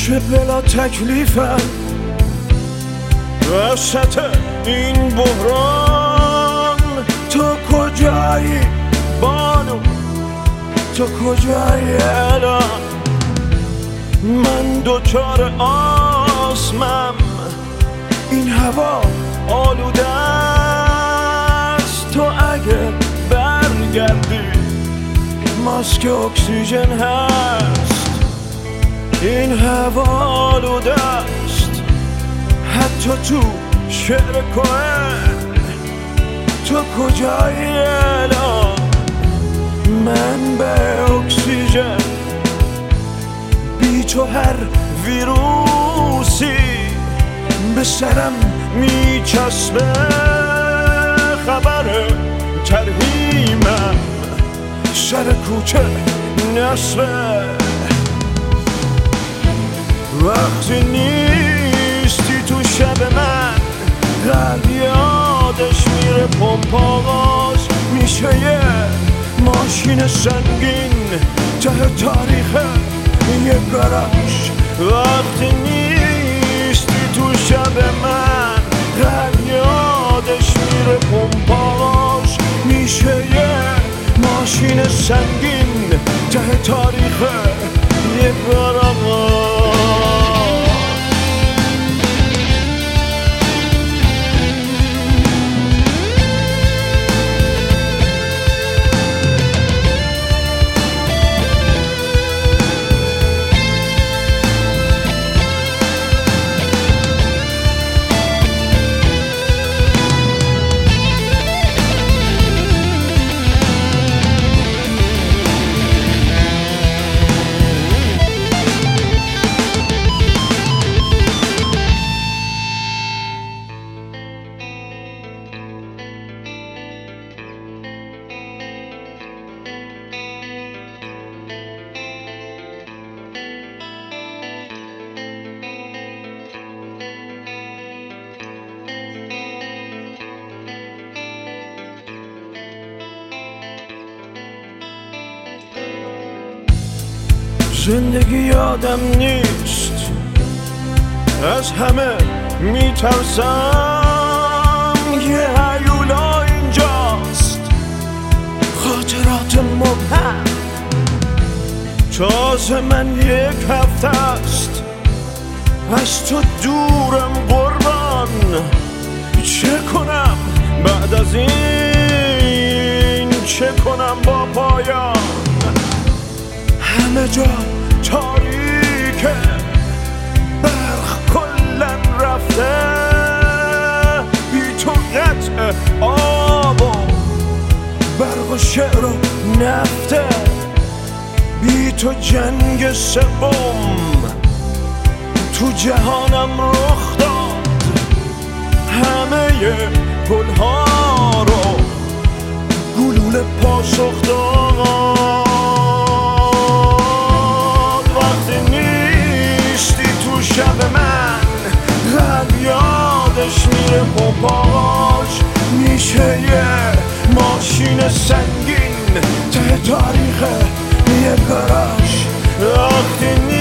چه بلا تکلیفم وسط این بحران. تو کجایی بانو، تو کجایی الان؟ من دوچار آسمم، این هوا آلوده است. تو اگه برگردی ماسک اکسیژن هست. این هوا آلوده است حتی تو شعر کوهن. تو کجایی الان؟ من به اکسیژن بی تو هر ویروسی به سرم میچسبه. خبر ترهیمم سر کوچه نصبه. وقتی نیستی تو شب من قلب یادش میره پمپ آغاز میشه یه ماشین سنگین ته تاریخ یه گاراژ. وقتی نیستی تو شب من قلب یادش میره پمپ آغاز میشه یه ماشین سنگین ته تاریخ یه گاراژ. زندگی یادم نیست، از همه میترسم. یه هیولا اینجاست، خاطرات مبهم. تازه من یک هفته است از تو دورم قربان. چه کنم بعد از این؟ چه کنم با پایان؟ همه جا تاریکه، برق کلن رفته. بی تو قطع آب و برق و شعر و نفته. بی تو جنگ سوم تو جهانم رخ داد. همه گلها رو گلوله پاسخ داد. شب من قلب یادش میره پمپاژ میشه یه ماشین سنگین ته تاریخ یه گاراژ. وقتی